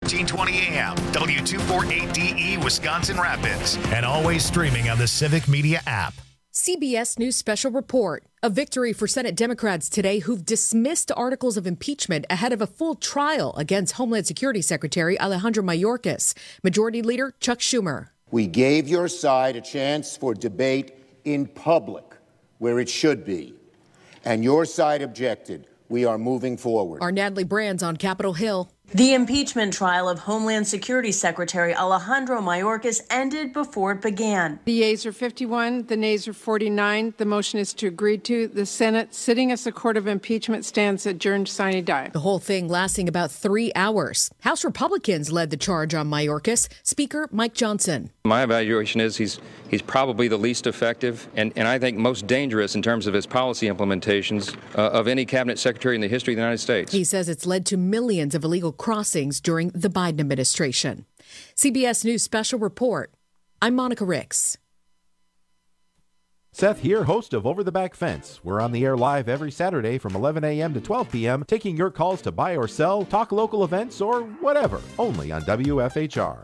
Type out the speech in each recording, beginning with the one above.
1420 AM, W248DE, Wisconsin Rapids, and always streaming on the Civic Media app. CBS News Special Report. A victory for Senate Democrats today who've dismissed articles of impeachment ahead of a full trial against Homeland Security Secretary Alejandro Mayorkas. Majority Leader Chuck Schumer. We gave your side a chance for debate in public, where it should be, and your side objected. We are moving forward. Our Natalie Brands on Capitol Hill. The impeachment trial of Homeland Security Secretary Alejandro Mayorkas ended before it began. The yeas are 51, the nays are 49. The motion is to agree to. The Senate, sitting as the court of impeachment, stands adjourned sine die. The whole thing lasting about 3 hours. House Republicans led the charge on Mayorkas. Speaker Mike Johnson. My evaluation is he's probably the least effective and I think most dangerous in terms of his policy implementations of any cabinet secretary in the history of the United States. He says it's led to millions of illegal crossings during the Biden administration. CBS News Special Report. I'm Monica Ricks. Seth here, host of Over the Back Fence. We're on the air live every Saturday from 11 a.m. to 12 p.m., taking your calls to buy or sell, talk local events, or whatever, only on WFHR.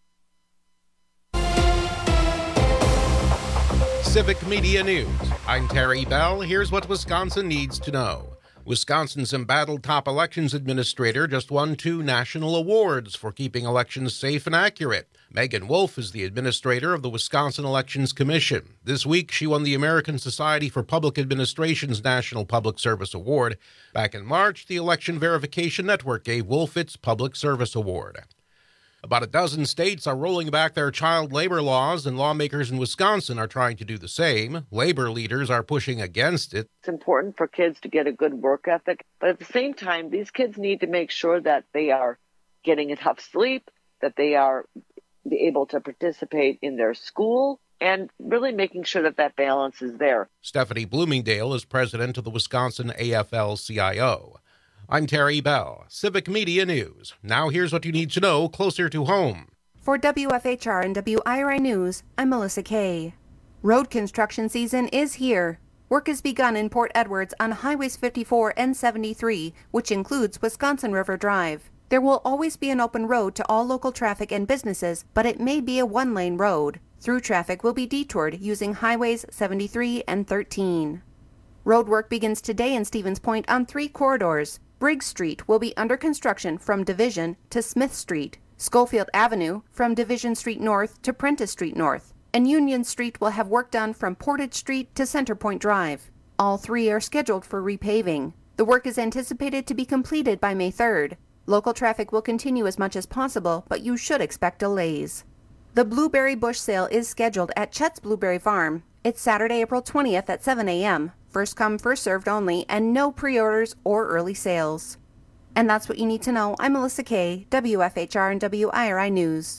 Civic Media News. I'm Terry Bell. Here's what Wisconsin needs to know. Wisconsin's embattled top elections administrator just won 2 national awards for keeping elections safe and accurate. Megan Wolf is the administrator of the Wisconsin Elections Commission. This week, she won the American Society for Public Administration's National Public Service Award. Back in March, the Election Verification Network gave Wolf its Public Service Award. About a dozen states are rolling back their child labor laws, and lawmakers in Wisconsin are trying to do the same. Labor leaders are pushing against it. It's important for kids to get a good work ethic, but at the same time, these kids need to make sure that they are getting enough sleep, that they are able to participate in their school, and really making sure that that balance is there. Stephanie Bloomingdale is president of the Wisconsin AFL-CIO. I'm Terry Bell, Civic Media News. Now here's what you need to know closer to home. For WFHR and WIRI News, I'm Melissa Kay. Road construction season is here. Work has begun in Port Edwards on Highways 54 and 73, which includes Wisconsin River Drive. There will always be an open road to all local traffic and businesses, but it may be a one-lane road. Through traffic will be detoured using Highways 73 and 13. Road work begins today in Stevens Point on 3 corridors. Briggs Street will be under construction from Division to Smith Street. Schofield Avenue from Division Street North to Prentice Street North. And Union Street will have work done from Portage Street to Center Point Drive. All 3 are scheduled for repaving. The work is anticipated to be completed by May 3rd. Local traffic will continue as much as possible, but you should expect delays. The Blueberry Bush Sale is scheduled at Chet's Blueberry Farm. It's Saturday, April 20th at 7 a.m. First come, first served only, and no pre-orders or early sales. And that's what you need to know. I'm Melissa Kay, WFHR and WIRI News.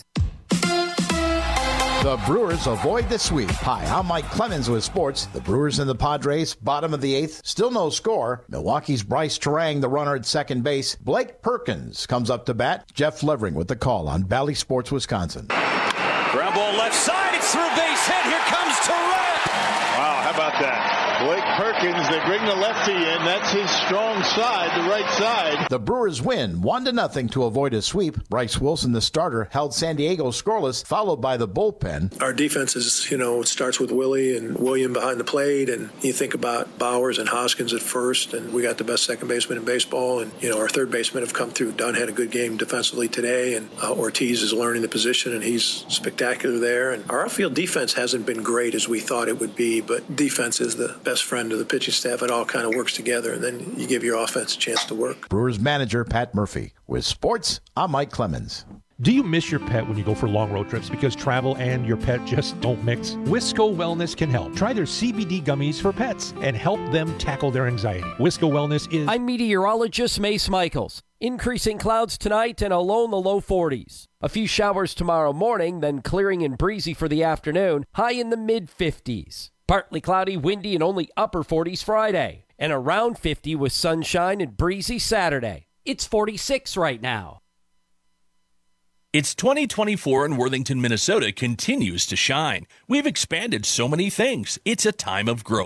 The Brewers avoid the sweep. Hi, I'm Mike Clemens with sports. The Brewers and the Padres, bottom of the 8th, still no score. Milwaukee's Bryce Terang, the runner at second base. Blake Perkins comes up to bat. Jeff Levering with the call on Valley Sports, Wisconsin. Ground ball left side, it's through base hit. Here comes Terang. Wow, how about that? Blake Perkins, they bring the lefty in. That's his strong side, the right side. The Brewers win 1-0 to avoid a sweep. Bryce Wilson, the starter, held San Diego scoreless, followed by the bullpen. Our defense is, it starts with Willie and William behind the plate, and you think about Bowers and Hoskins at first, and we got the best second baseman in baseball, and, our third basemen have come through. Dunn had a good game defensively today, and Ortiz is learning the position, and he's spectacular there. And our outfield defense hasn't been great as we thought it would be, but defense is the best friend of the pitching staff. It all kind of works together, and then you give your offense a chance to work. Brewers manager Pat Murphy. With sports, I'm Mike Clemens. Do you miss your pet when you go for long road trips because travel and your pet just don't mix? Wisco Wellness can help. Try their CBD gummies for pets and help them tackle their anxiety. Wisco Wellness is... I'm meteorologist Mace Michaels. Increasing clouds tonight and a low in the low 40s. A few showers tomorrow morning, then clearing and breezy for the afternoon, high in the mid-50s. Partly cloudy, windy, and only upper 40s Friday. And around 50 with sunshine and breezy Saturday. It's 46 right now. It's 2024 and Worthington, Minnesota continues to shine. We've expanded so many things. It's a time of growth.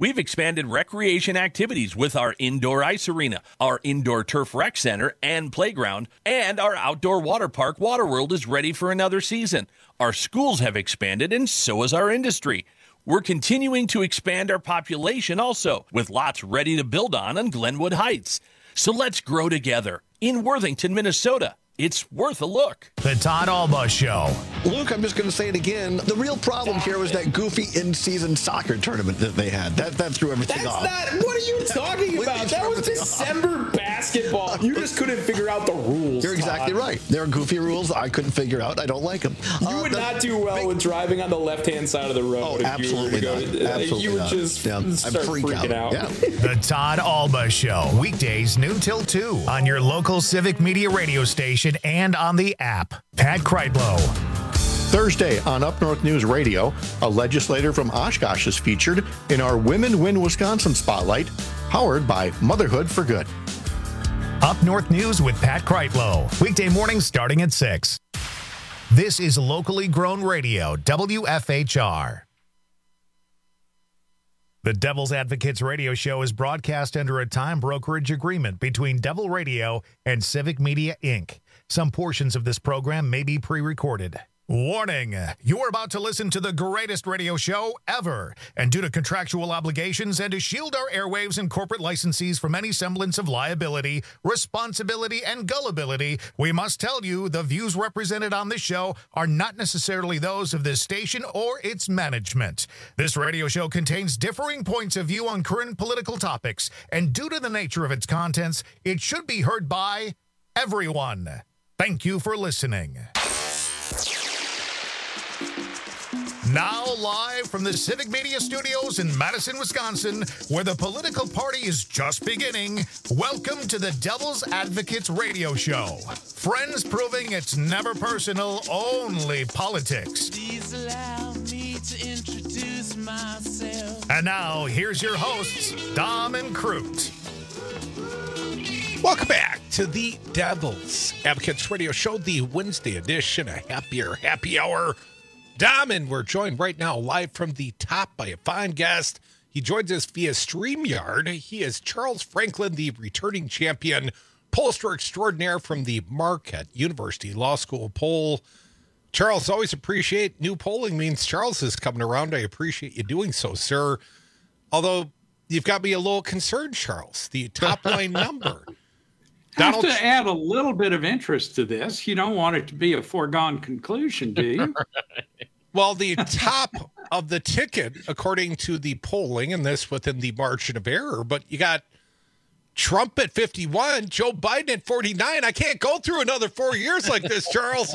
We've expanded recreation activities with our indoor ice arena, our indoor turf rec center and playground, and our outdoor water park, Waterworld, is ready for another season. Our schools have expanded, and so has our industry. We're continuing to expand our population also, with lots ready to build on Glenwood Heights. So let's grow together in Worthington, Minnesota. It's worth a look. The Todd Alba Show. Luke, I'm just going to say it again. The real problem here was that goofy in-season soccer tournament that they had. That threw everything off. What are you talking about? That was December basketball. You just couldn't figure out the rules. You're exactly right. There are goofy rules I couldn't figure out. I don't like them. You would not do well with driving on the left-hand side of the road. Oh, absolutely not. Absolutely you would not. just start freaking out. Yeah. The Todd Alba Show. Weekdays noon till 2 on your local Civic Media radio station and on the app. Pat Kreitlow. Thursday on Up North News Radio, a legislator from Oshkosh is featured in our Women Win Wisconsin Spotlight, powered by Motherhood for Good. Up North News with Pat Kreitlow. Weekday mornings starting at 6. This is locally grown radio, WFHR. The Devil's Advocates radio show is broadcast under a time brokerage agreement between Devil Radio and Civic Media, Inc. Some portions of this program may be pre-recorded. Warning, you're about to listen to the greatest radio show ever. And due to contractual obligations and to shield our airwaves and corporate licensees from any semblance of liability, responsibility, and gullibility, we must tell you the views represented on this show are not necessarily those of this station or its management. This radio show contains differing points of view on current political topics, and due to the nature of its contents, it should be heard by everyone. Thank you for listening. Now live from the Civic Media Studios in Madison, Wisconsin, where the political party is just beginning, welcome to the Devil's Advocates radio show. Friends proving it's never personal, only politics. Please allow me to introduce myself. And now, here's your hosts, Dom and Crute. Welcome back to the Devil's Advocates radio show, the Wednesday edition, a happy hour. Dom, and we're joined right now live from the top by a fine guest. He joins us via StreamYard. He is Charles Franklin, the returning champion, pollster extraordinaire from the Marquette University Law School poll. Charles, always appreciate new polling means Charles is coming around. I appreciate you doing so, sir. Although you've got me a little concerned, Charles, the top line number. I have to add a little bit of interest to this. You don't want it to be a foregone conclusion, do you? Well, the top of the ticket, according to the polling, and this within the margin of error, but you got Trump at 51, Joe Biden at 49. I can't go through another 4 years like this, Charles.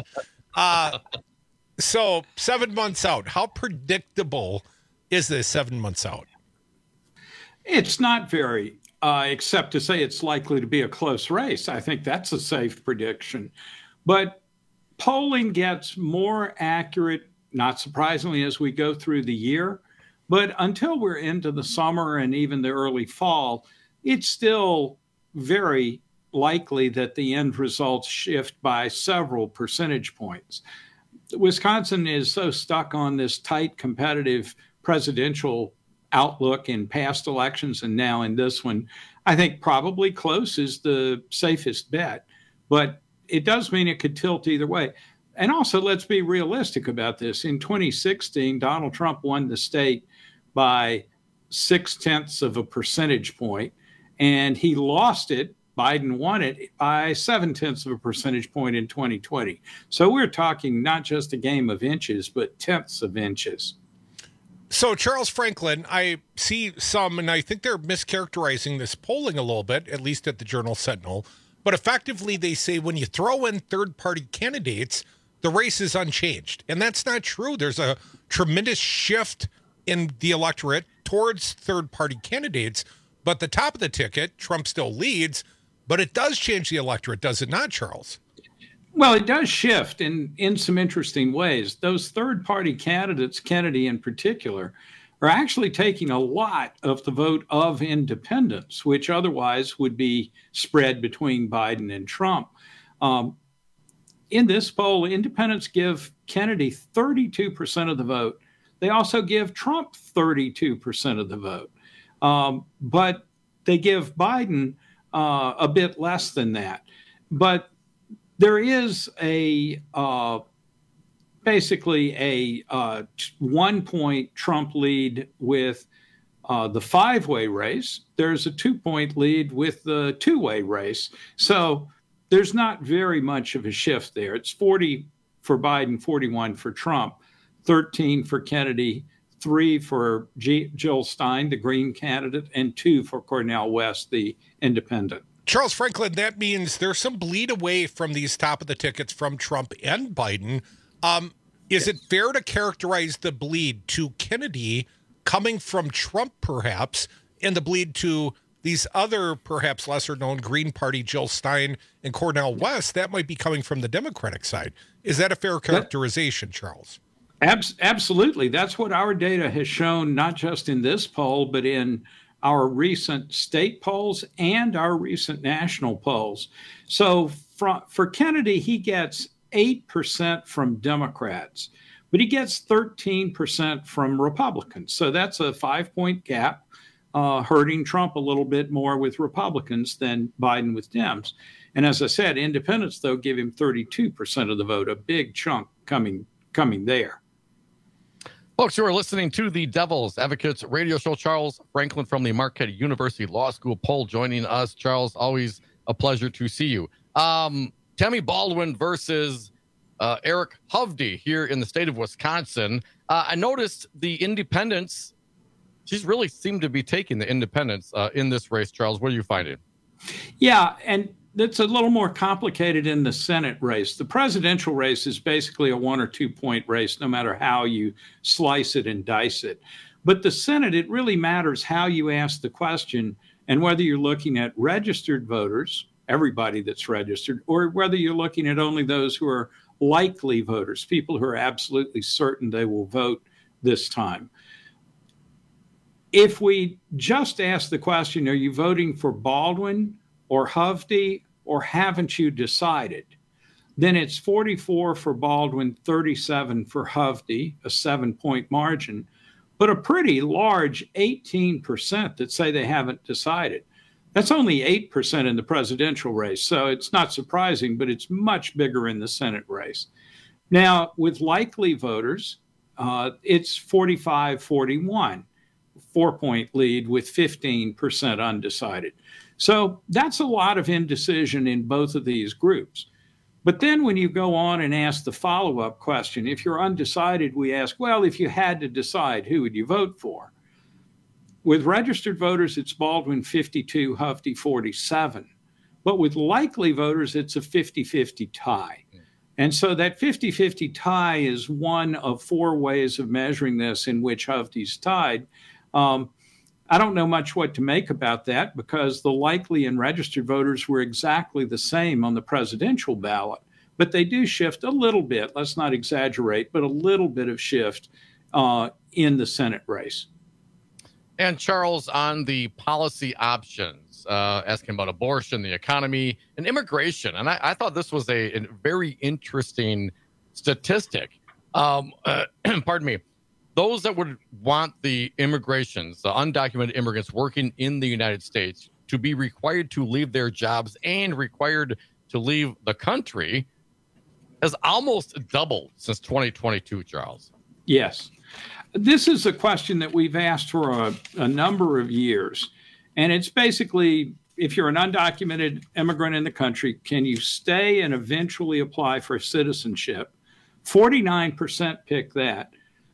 So 7 months out, how predictable is this 7 months out? It's not very, except to say it's likely to be a close race. I think that's a safe prediction. But polling gets more accurate, not surprisingly, as we go through the year. But until we're into the summer and even the early fall, it's still very likely that the end results shift by several percentage points. Wisconsin is so stuck on this tight, competitive presidential outlook in past elections and now in this one. I think probably close is the safest bet, but it does mean it could tilt either way. And also, let's be realistic about this. In 2016, Donald Trump won the state by 0.6 of a percentage point, and he lost it. Biden won it by 0.7 of a percentage point in 2020. So we're talking not just a game of inches, but tenths of inches. So, Charles Franklin, I see some, and I think they're mischaracterizing this polling a little bit, at least at the Journal-Sentinel. But effectively, they say when you throw in third-party candidates, the race is unchanged. And that's not true. There's a tremendous shift in the electorate towards third-party candidates. But the top of the ticket, Trump still leads, but it does change the electorate, does it not, Charles? Well, it does shift in some interesting ways. Those third-party candidates, Kennedy in particular, are actually taking a lot of the vote of independents, which otherwise would be spread between Biden and Trump. In this poll, independents give Kennedy 32% of the vote. They also give Trump 32% of the vote. But they give Biden a bit less than that. But there is basically a 1-point Trump lead with the 5-way race. There's a 2-point lead with the 2-way race. So there's not very much of a shift there. It's 40 for Biden, 41 for Trump, 13 for Kennedy, 3 for Jill Stein, the Green candidate, and 2 for Cornel West, the independent. Charles Franklin, that means there's some bleed away from these top of the tickets from Trump and Biden. Is it fair to characterize the bleed to Kennedy coming from Trump, perhaps, and the bleed to these other, perhaps lesser-known Green Party, Jill Stein and Cornel West, that might be coming from the Democratic side? Is that a fair characterization, Charles? Absolutely. That's what our data has shown, not just in this poll, but in our recent state polls and our recent national polls. So for Kennedy, he gets 8% from Democrats, but he gets 13% from Republicans. So that's a 5-point gap, hurting Trump a little bit more with Republicans than Biden with Dems. And as I said, independents, though, give him 32% of the vote, a big chunk coming there. Folks, you are listening to the Devil's Advocates radio show. Charles Franklin from the Marquette University Law School poll joining us. Charles, always a pleasure to see you. Tammy Baldwin versus Eric Hovde here in the state of Wisconsin. I noticed the independents, she's really seemed to be taking the independents in this race. Charles, what are you finding? Yeah, and it's a little more complicated in the Senate race. The presidential race is basically a 1 or 2 point race, no matter how you slice it and dice it. But the Senate, it really matters how you ask the question and whether you're looking at registered voters, everybody that's registered, or whether you're looking at only those who are likely voters, people who are absolutely certain they will vote this time. If we just ask the question, are you voting for Baldwin or Hovde, or haven't you decided? Then it's 44 for Baldwin, 37 for Hovde, a 7-point margin, but a pretty large 18% that say they haven't decided. That's only 8% in the presidential race, so it's not surprising, but it's much bigger in the Senate race. Now, with likely voters, it's 45-41, 4-point lead with 15% undecided. So that's a lot of indecision in both of these groups. But then when you go on and ask the follow-up question, if you're undecided, we ask, well, if you had to decide, who would you vote for? With registered voters, it's Baldwin 52, Hovde 47. But with likely voters, it's a 50-50 tie. And so that 50-50 tie is one of 4 ways of measuring this in which Hovde's tied. I don't know much what to make about that because the likely and registered voters were exactly the same on the presidential ballot, but they do shift a little bit. Let's not exaggerate, but a little bit of shift in the Senate race. And Charles, on the policy options, asking about abortion, the economy, and immigration. And I thought this was a very interesting statistic. Pardon me. Those that would want the immigrations, the undocumented immigrants working in the United States, to be required to leave their jobs and required to leave the country has almost doubled since 2022, Charles. Yes. This is a question that we've asked for a number of years. And it's basically, if you're an undocumented immigrant in the country, can you stay and eventually apply for citizenship? 49% pick that.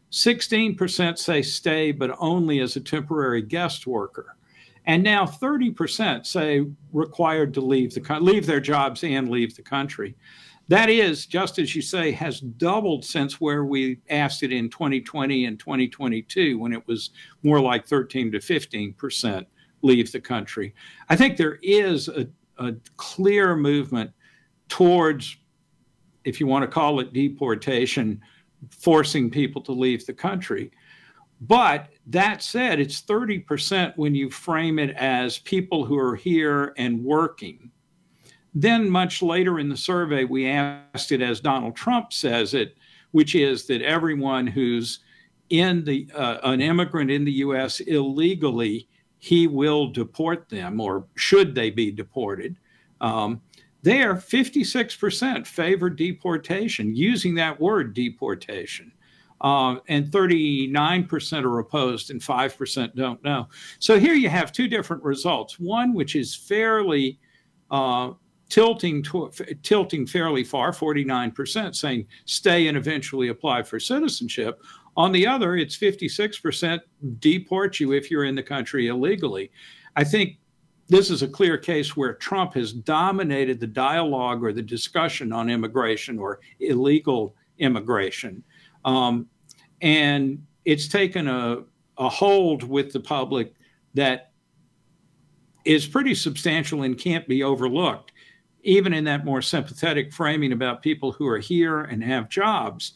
16% say stay, but only as a temporary guest worker. And now 30% say required to leave their jobs and leave the country. That is, just as you say, has doubled since where we asked it in 2020 and 2022, when it was more like 13 to 15% leave the country. I think there is a clear movement towards, if you want to call it deportation, forcing people to leave the country. But that said, it's 30% when you frame it as people who are here and working. Then much later in the survey, we asked it as Donald Trump says it, which is that everyone who's an immigrant in the U.S. illegally he will deport them, or should they be deported. There, 56% favor deportation, using that word deportation. And 39% are opposed and 5% don't know. So here you have two different results. One, which is fairly tilting fairly far, 49% saying stay and eventually apply for citizenship. On the other, it's 56% deport you if you're in the country illegally. I think this is a clear case where Trump has dominated the dialogue or the discussion on immigration or illegal immigration. And it's taken a hold with the public that is pretty substantial and can't be overlooked. Even in that more sympathetic framing about people who are here and have jobs,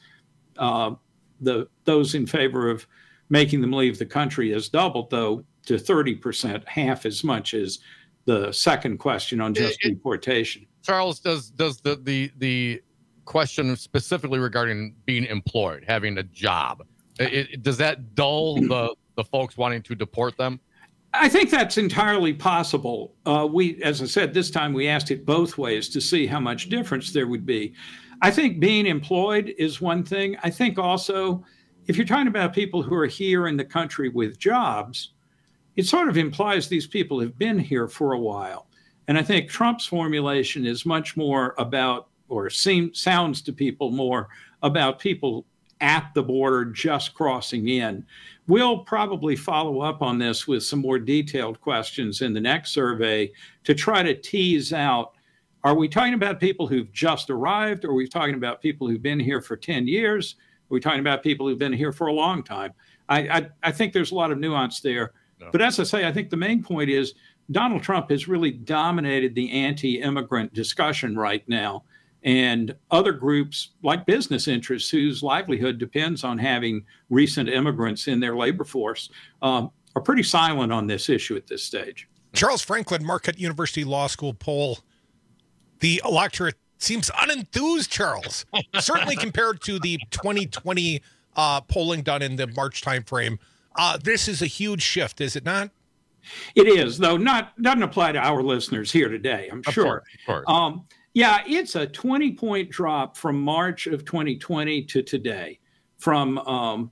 those in favor of making them leave the country has doubled, though, to 30%, half as much as the second question on just deportation. Charles, does the question specifically regarding being employed, having a job, does that dull the folks wanting to deport them? I think that's entirely possible. As I said, this time we asked it both ways to see how much difference there would be. I think being employed is one thing. I think also, if you're talking about people who are here in the country with jobs, it sort of implies these people have been here for a while. And I think Trump's formulation is much more about, or sounds to people more about people at the border just crossing in. We'll probably follow up on this with some more detailed questions in the next survey to try to tease out, are we talking about people who've just arrived? Or are we talking about people who've been here for 10 years? Are we talking about people who've been here for a long time? I think there's a lot of nuance there. No. But as I say, I think the main point is Donald Trump has really dominated the anti-immigrant discussion right now. And other groups like business interests whose livelihood depends on having recent immigrants in their labor force are pretty silent on this issue at this stage. Charles Franklin, Marquette University Law School poll. The electorate seems unenthused, Charles, certainly compared to the 2020 polling done in the March timeframe. This is a huge shift, is it not? It is, though doesn't apply to our listeners here today, I'm sure. Of course. Yeah, it's a 20-point drop from March of 2020 to today, from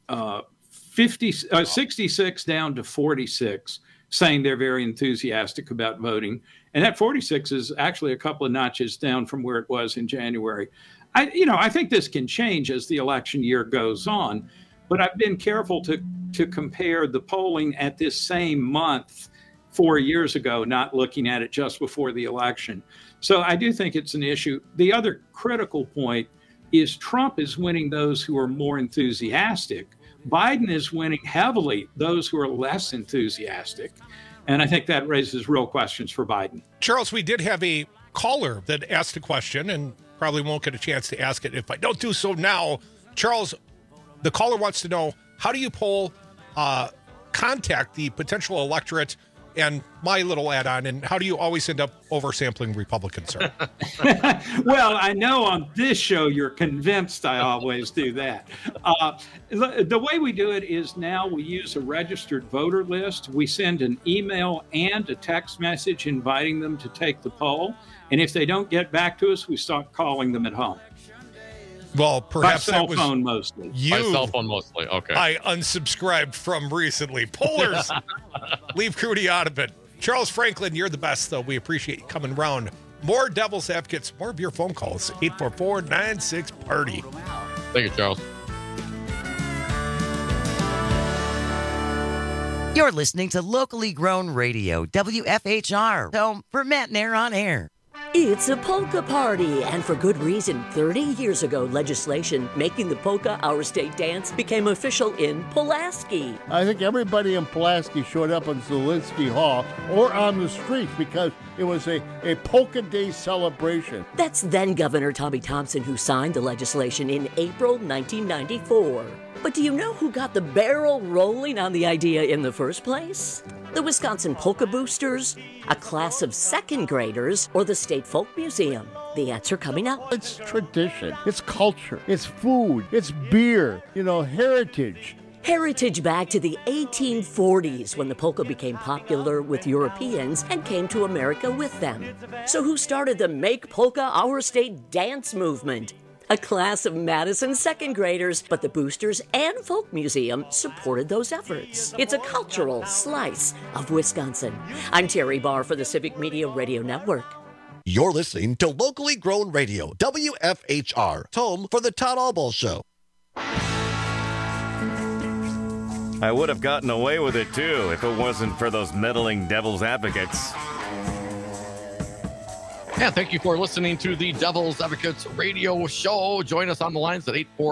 66 down to 46, saying they're very enthusiastic about voting. And that 46 is actually a couple of notches down from where it was in January. I think this can change as the election year goes on, but I've been careful to compare the polling at this same month 4 years ago, not looking at it just before the election. So I do think it's an issue. The other critical point is Trump is winning those who are more enthusiastic. Biden is winning heavily those who are less enthusiastic. And I think that raises real questions for Biden. Charles, we did have a caller that asked a question and probably won't get a chance to ask it if I don't do so now. Charles, the caller wants to know, how do you contact the potential electorate? And my little add-on, and how do you always end up oversampling Republicans, sir? Well, I know on this show you're convinced I always do that. The way we do it is now we use a registered voter list. We send an email and a text message inviting them to take the poll. And if they don't get back to us, we start calling them at home. Well, perhaps by cell phone mostly. By cell phone mostly, okay. I unsubscribed from recently. Pollers, leave Crudy out of it. Charles Franklin, you're the best, though. We appreciate you coming around. More Devil's Advocates, more of your phone calls. 844-96-PARTY. Thank you, Charles. You're listening to locally grown radio, WFHR, home for Matt and Air on Air. It's a polka party, and for good reason. 30 years ago, legislation making the polka our state dance became official in Pulaski. I think everybody in Pulaski showed up in Zielinski Hall or on the streets because it was a polka day celebration. That's then Governor Tommy Thompson who signed the legislation in April 1994. But do you know who got the barrel rolling on the idea in the first place? The Wisconsin Polka Boosters, a class of second graders, or the State Folk Museum? The answer coming up. It's tradition, it's culture, it's food, it's beer, heritage. Heritage back to the 1840s when the polka became popular with Europeans and came to America with them. So who started the Make Polka Our State dance movement? A class of Madison second graders, but the Boosters and Folk Museum supported those efforts. It's a cultural slice of Wisconsin. I'm Terry Barr for the Civic Media Radio Network. You're listening to locally grown radio, WFHR, home for the Todd Albaugh Show. I would have gotten away with it, too, if it wasn't for those meddling devil's advocates. Yeah, thank you for listening to the Devil's Advocates radio show. Join us on the lines at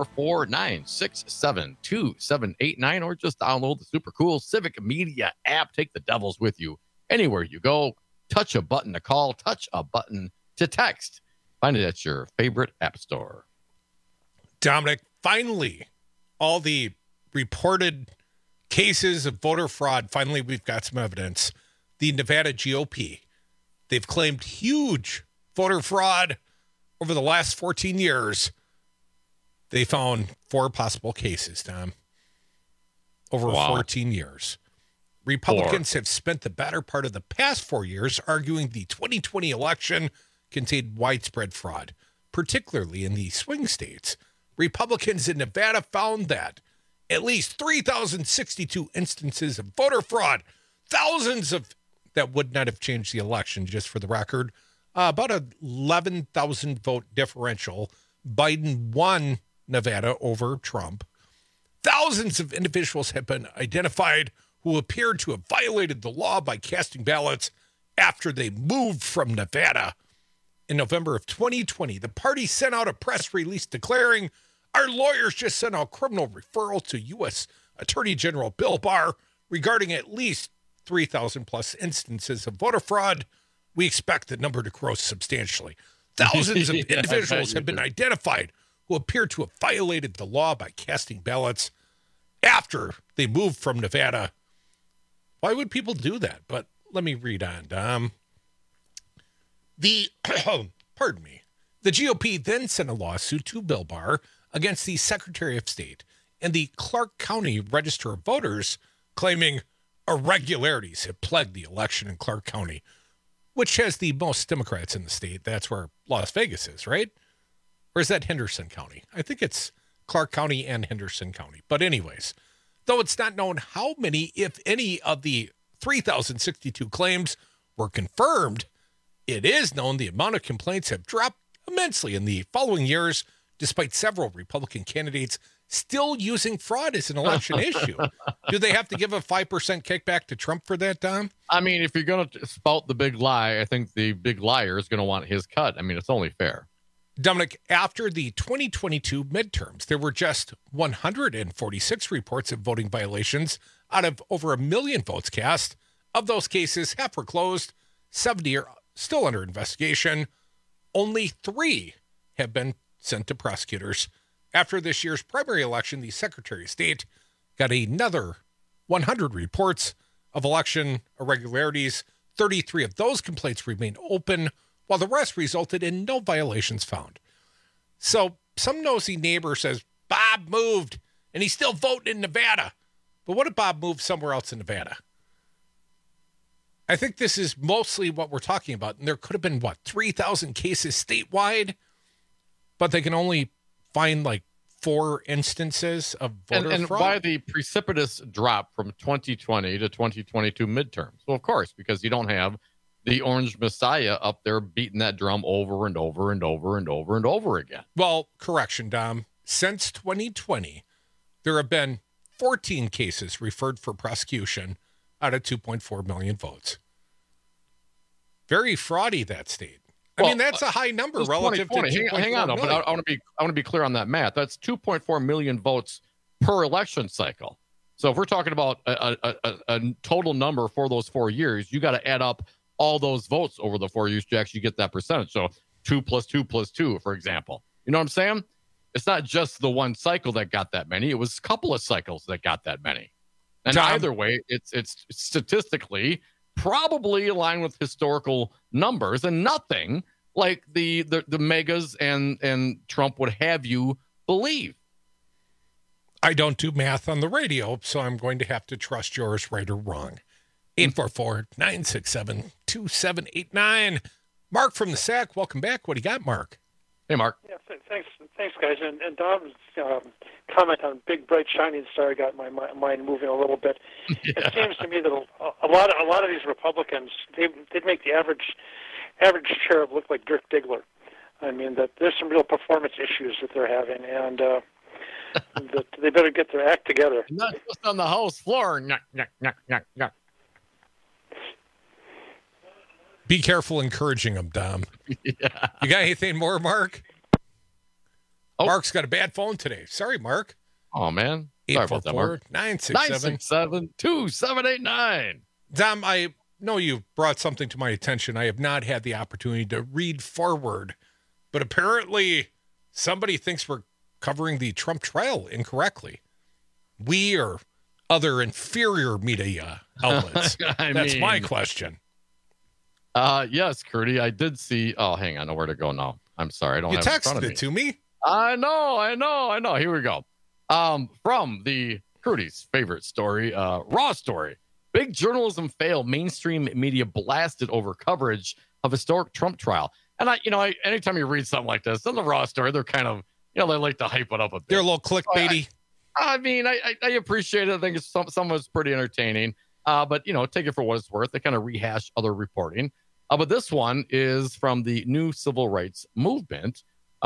844-967-2789 or just download the super cool Civic Media app. Take the Devils with you anywhere you go. Touch a button to call, touch a button to text. Find it at your favorite app store. Dominic, finally, all the reported cases of voter fraud, finally we've got some evidence. The Nevada GOP, they've claimed huge voter fraud over the last 14 years. They found 4 possible cases, Tom, over 14 years. Republicans have spent the better part of the past 4 years arguing the 2020 election contained widespread fraud, particularly in the swing states. Republicans in Nevada found that at least 3,062 instances of voter fraud, thousands of that would not have changed the election, just for the record. About a 11,000 vote differential. Biden won Nevada over Trump. Thousands of individuals have been identified who appeared to have violated the law by casting ballots after they moved from Nevada. In November of 2020, the party sent out a press release declaring, "Our lawyers just sent out criminal referral to U.S. Attorney General Bill Barr regarding at least 3,000 plus instances of voter fraud. We expect the number to grow substantially." Thousands of individuals have been identified who appear to have violated the law by casting ballots after they moved from Nevada. Why would people do that? But let me read on, Dom. The GOP then sent a lawsuit to Bill Barr against the Secretary of State and the Clark County Register of Voters, claiming irregularities have plagued the election in Clark County, which has the most Democrats in the state. That's where Las Vegas is, right? Or is that Henderson County? I think it's Clark County and Henderson County. But anyways, though it's not known how many, if any, of the 3,062 claims were confirmed, it is known the amount of complaints have dropped immensely in the following years, despite several Republican candidates still using fraud as an election issue. Do they have to give a 5% kickback to Trump for that, Dom? I mean, if you're going to spout the big lie, I think the big liar is going to want his cut. I mean, it's only fair. Dominic, after the 2022 midterms, there were just 146 reports of voting violations out of over 1 million votes cast. Of those cases, half were closed, 70 are still under investigation. Only 3 have been sent to prosecutors. After this year's primary election, the Secretary of State got another 100 reports of election irregularities. 33 of those complaints remain open, while the rest resulted in no violations found. So some nosy neighbor says, Bob moved, and he's still voting in Nevada. But what if Bob moved somewhere else in Nevada? I think this is mostly what we're talking about. And there could have been, 3,000 cases statewide? But they can only find 4 instances of voter and fraud. by the precipitous drop from 2020 to 2022 midterms. Well, of course, because you don't have the Orange Messiah up there beating that drum over and over and over and over and over again. Well, correction, Dom. Since 2020, there have been 14 cases referred for prosecution out of 2.4 million votes. Very fraudy, that state. I mean, that's a high number relative to 2.4 hang on, million. but I want to be clear on that math. That's 2.4 million votes per election cycle. So if we're talking about a total number for those 4 years, you got to add up all those votes over the 4 years to actually get that percentage. So 2 plus 2 plus 2, for example. You know what I'm saying? It's not just the one cycle that got that many. It was a couple of cycles that got that many. And either way, it's statistically probably aligned with historical numbers and nothing like the megas and Trump would have you believe. I don't do math on the radio, so I'm going to have to trust yours, right or wrong. 844-967-2789. Mark from the Sac, welcome back. What do you got, Mark? Hey, Mark. Yeah, thanks, guys. And Dom's comment on big, bright, shining star got my mind moving a little bit. Yeah. It seems to me that a lot of these Republicans, they'd make the average cherub look like Dirk Diggler. I mean, that there's some real performance issues that they're having, and that they better get their act together. Not just on the House floor. Nyah, nyah, nyah, nyah, nyah. Be careful encouraging them, Dom. Yeah. You got anything more, Mark? Oh. Mark's got a bad phone today. Sorry, Mark. Oh, man. 844-967-2789. Dom, I know you brought something to my attention. I have not had the opportunity to read forward, but apparently somebody thinks we're covering the Trump trial incorrectly. We or other inferior media outlets. That's my question. Yes, Curdy, I did see. Oh, hang on. I know where to go now. I'm sorry. I don't have it in front of me. You texted it to me. I know. Here we go. From the Curdy's favorite story, Raw story. Big journalism fail. Mainstream media blasted over coverage of historic Trump trial. And anytime you read something like this, on the Raw story, they're kind of, they like to hype it up a bit. They're a little clickbaity. I appreciate it. I think some of it's pretty entertaining. But take it for what it's worth. They kind of rehash other reporting. But this one is from the New Civil Rights Movement.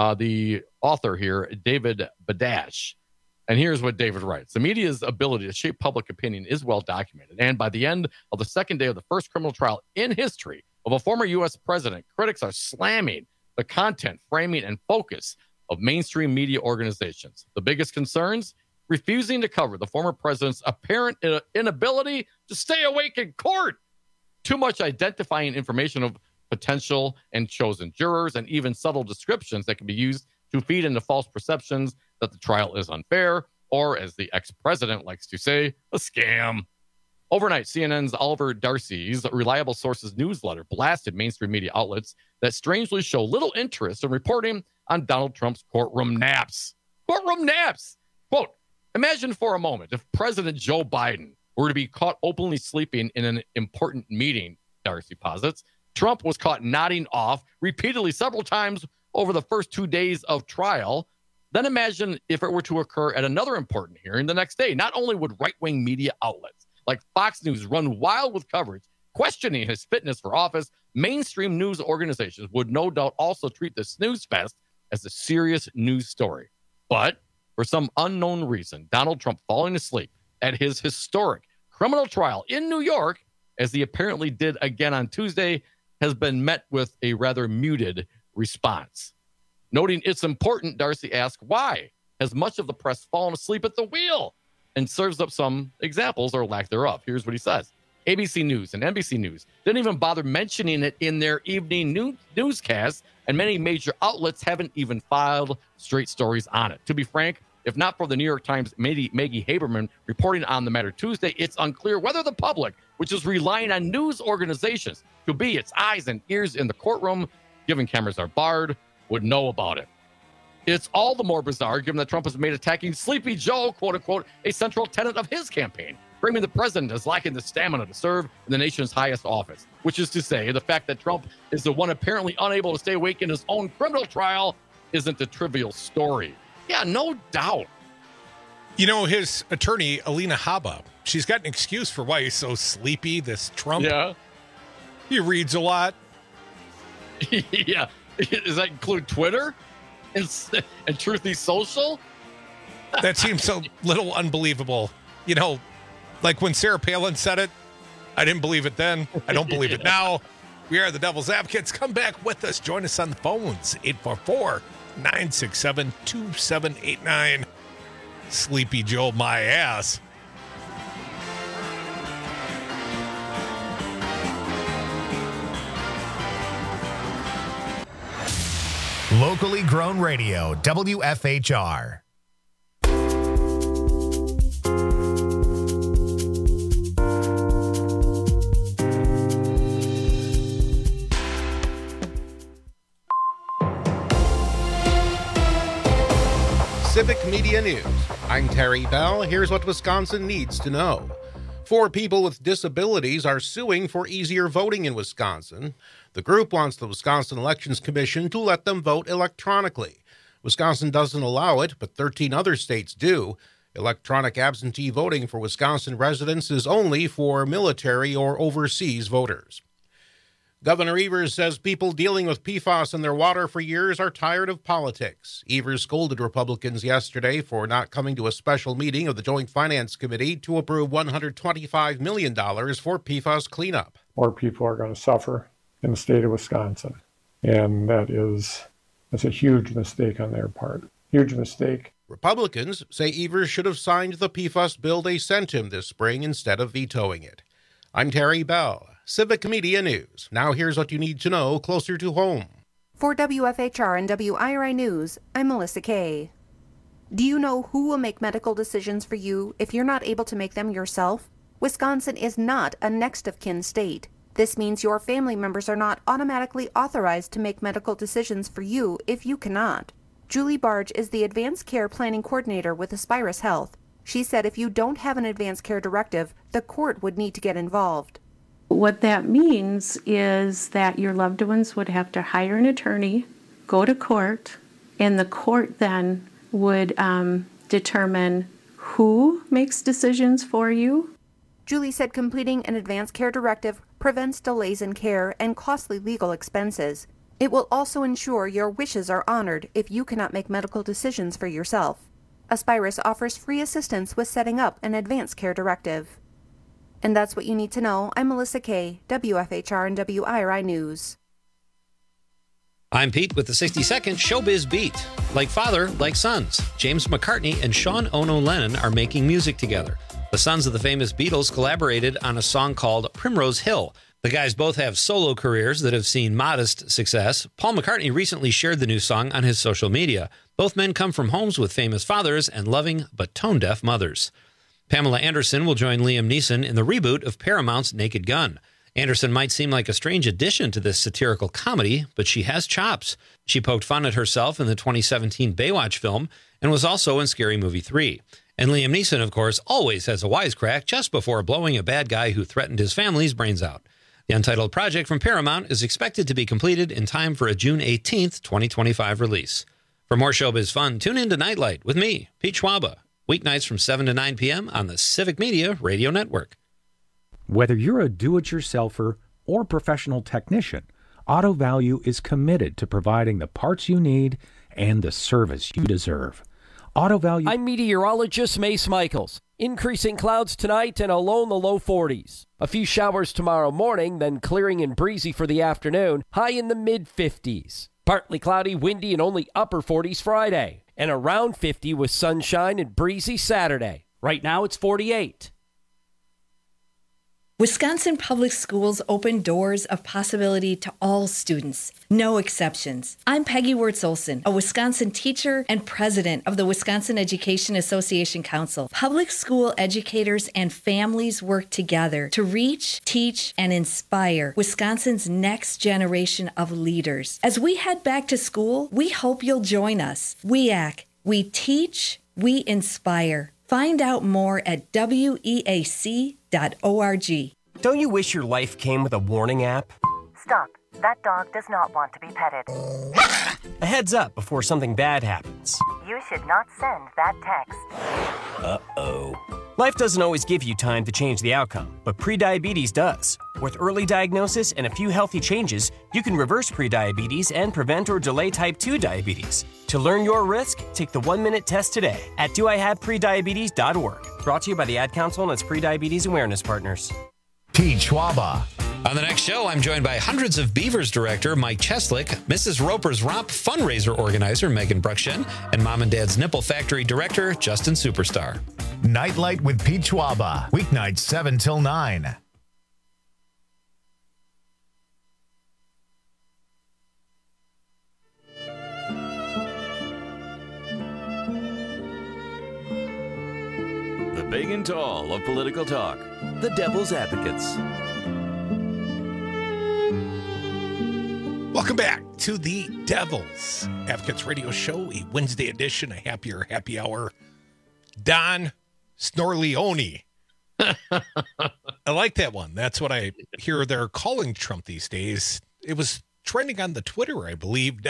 The author here, David Badash. And here's what David writes. The media's ability to shape public opinion is well documented. And by the end of the second day of the first criminal trial in history of a former U.S. president, critics are slamming the content, framing, and focus of mainstream media organizations. The biggest concerns? Refusing to cover the former president's apparent inability to stay awake in court. Too much identifying information of potential and chosen jurors, and even subtle descriptions that can be used to feed into false perceptions that the trial is unfair, or, as the ex-president likes to say, a scam. Overnight, CNN's Oliver Darcy's Reliable Sources newsletter blasted mainstream media outlets that strangely show little interest in reporting on Donald Trump's courtroom naps. Courtroom naps! Quote, imagine for a moment if President Joe Biden were to be caught openly sleeping in an important meeting, Darcy posits. Trump was caught nodding off repeatedly several times over the first 2 days of trial. Then imagine if it were to occur at another important hearing the next day. Not only would right-wing media outlets like Fox News run wild with coverage, questioning his fitness for office, mainstream news organizations would no doubt also treat the snooze fest as a serious news story. But for some unknown reason, Donald Trump falling asleep at his historic criminal trial in New York, as he apparently did again on Tuesday, has been met with a rather muted response. Noting it's important, Darcy asks, why has much of the press fallen asleep at the wheel? And serves up some examples or lack thereof. Here's what he says. ABC News and NBC News didn't even bother mentioning it in their evening newscasts, and many major outlets haven't even filed straight stories on it. To be frank, if not for the New York Times' Maggie Haberman reporting on the matter Tuesday, it's unclear whether the public, which is relying on news organizations to be its eyes and ears in the courtroom, given cameras are barred, would know about it. It's all the more bizarre given that Trump has made attacking Sleepy Joe, quote unquote, a central tenet of his campaign, framing the president as lacking the stamina to serve in the nation's highest office, which is to say the fact that Trump is the one apparently unable to stay awake in his own criminal trial isn't a trivial story. Yeah, no doubt. You know, his attorney, Alina Habba, she's got an excuse for why he's so sleepy, this Trump. Yeah. He reads a lot. Yeah. Does that include Twitter and Truthy Social? That seems a little unbelievable. You know, like when Sarah Palin said it, I didn't believe it then. I don't believe it now. We are the Devil's Advocates. Come back with us. Join us on the phones. 844-967-2789. Sleepy Joe, my ass. Locally grown radio, WFHR. Civic Media News. I'm Terry Bell. Here's what Wisconsin needs to know. 4 people with disabilities are suing for easier voting in Wisconsin. The group wants the Wisconsin Elections Commission to let them vote electronically. Wisconsin doesn't allow it, but 13 other states do. Electronic absentee voting for Wisconsin residents is only for military or overseas voters. Governor Evers says people dealing with PFAS in their water for years are tired of politics. Evers scolded Republicans yesterday for not coming to a special meeting of the Joint Finance Committee to approve $125 million for PFAS cleanup. More people are going to suffer in the state of Wisconsin, and that's a huge mistake on their part. Huge mistake. Republicans say Evers should have signed the PFAS bill they sent him this spring instead of vetoing it. I'm Terry Bell, Civic Media News. Now here's what you need to know closer to home. For WFHR and WIRI News, I'm Melissa Kay. Do you know who will make medical decisions for you if you're not able to make them yourself? Wisconsin is not a next-of-kin state. This means your family members are not automatically authorized to make medical decisions for you if you cannot. Julie Barge is the Advanced Care Planning Coordinator with Aspirus Health. She said if you don't have an advanced care directive, the court would need to get involved. What that means is that your loved ones would have to hire an attorney, go to court, and the court then would determine who makes decisions for you. Julie said completing an advanced care directive prevents delays in care and costly legal expenses. It will also ensure your wishes are honored if you cannot make medical decisions for yourself. Aspirus offers free assistance with setting up an advanced care directive. And that's what you need to know. I'm Melissa Kay, WFHR and WIRI News. I'm Pete with the 60-second Showbiz Beat. Like father, like sons, James McCartney and Sean Ono Lennon are making music together. The sons of the famous Beatles collaborated on a song called Primrose Hill. The guys both have solo careers that have seen modest success. Paul McCartney recently shared the new song on his social media. Both men come from homes with famous fathers and loving but tone-deaf mothers. Pamela Anderson will join Liam Neeson in the reboot of Paramount's Naked Gun. Anderson might seem like a strange addition to this satirical comedy, but she has chops. She poked fun at herself in the 2017 Baywatch film and was also in Scary Movie 3. And Liam Neeson, of course, always has a wisecrack just before blowing a bad guy who threatened his family's brains out. The untitled project from Paramount is expected to be completed in time for a June 18th, 2025 release. For more showbiz fun, tune in to Nightlight with me, Pete Schwaba, weeknights from 7 to 9 p.m. on the Civic Media Radio Network. Whether you're a do-it-yourselfer or professional technician, Auto Value is committed to providing the parts you need and the service you deserve. Auto Value. I'm meteorologist Mace Michaels. Increasing clouds tonight and a low in the low 40s. A few showers tomorrow morning, then clearing and breezy for the afternoon, high in the mid-50s. Partly cloudy, windy, and only upper 40s Friday. And around 50 with sunshine and breezy Saturday. Right now it's 48. Wisconsin Public Schools open doors of possibility to all students, no exceptions. I'm Peggy Wirtz-Olson, a Wisconsin teacher and president of the Wisconsin Education Association Council. Public school educators and families work together to reach, teach, and inspire Wisconsin's next generation of leaders. As we head back to school, we hope you'll join us. WEAC, we teach, we inspire. Find out more at weac.org. Don't you wish your life came with a warning app? Stop. That dog does not want to be petted. A heads up before something bad happens. You should not send that text. Uh-oh. Life doesn't always give you time to change the outcome, but prediabetes does. With early diagnosis and a few healthy changes, you can reverse prediabetes and prevent or delay type 2 diabetes. To learn your risk, take the 1-minute test today at doihaveprediabetes.org. Brought to you by the Ad Council and its prediabetes awareness partners. Pete Schwaba. On the next show, I'm joined by Hundreds of Beavers director Mike Cheslick, Mrs. Roper's Romp fundraiser organizer Megan Bruckshen, and Mom and Dad's Nipple Factory director Justin Superstar. Nightlight with Pete Schwaba, weeknights 7 till 9. The big and tall of political talk. The Devil's Advocates. Welcome back to the Devils Advocates Radio Show, a Wednesday edition, a happier happy hour. Don Snorleone. I like that one. That's what I hear they're calling Trump these days. It was trending on the Twitter, I believe.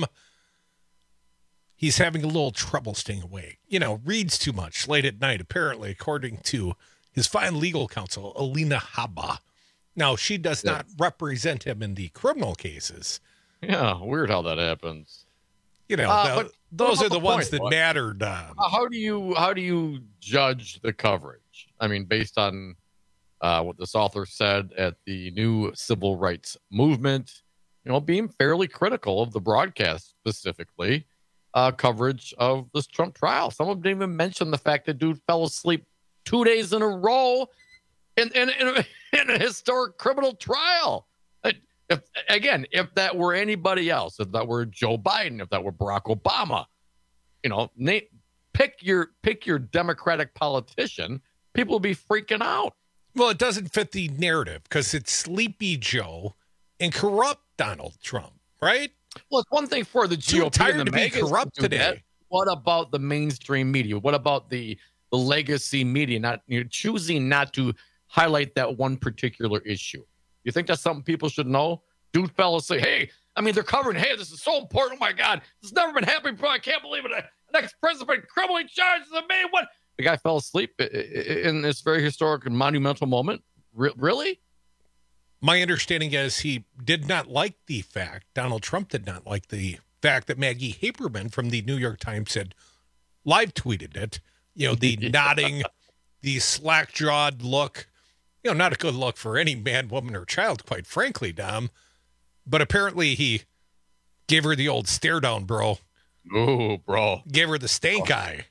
He's having a little trouble staying awake. You know, reads too much late at night, apparently, according to his fine legal counsel, Alina Habba. Now, she does not represent him in the criminal cases. Yeah, weird how that happens. You know, those are the ones that mattered. How do you judge the coverage? I mean, based on what this author said at the new civil rights movement, you know, being fairly critical of the broadcast, specifically coverage of this Trump trial. Some of them didn't even mention the fact that dude fell asleep 2 days in a row in a historic criminal trial. If that were anybody else, if that were Joe Biden, if that were Barack Obama, you know, pick your Democratic politician, people would be freaking out. Well, it doesn't fit the narrative because it's Sleepy Joe and corrupt Donald Trump, right? Well, it's one thing for the GOP tired and the to be corrupt today. That. What about the mainstream media? What about the legacy media? Choosing not to highlight that one particular issue. You think that's something people should know? Dude fell asleep. Hey, I mean, they're covering, hey, this is so important. Oh, my God. This has never been happening before. I can't believe it. The next president criminally charged. The main one. The guy fell asleep in this very historic and monumental moment. Really? My understanding is he did not like the fact, Donald Trump did not like the fact that Maggie Haberman from the New York Times had live tweeted it. You know, the nodding, the slack-jawed look. You know, not a good look for any man, woman, or child, quite frankly, Dom. But apparently he gave her the old stare down, bro. Ooh, bro. Gave her the stank eye.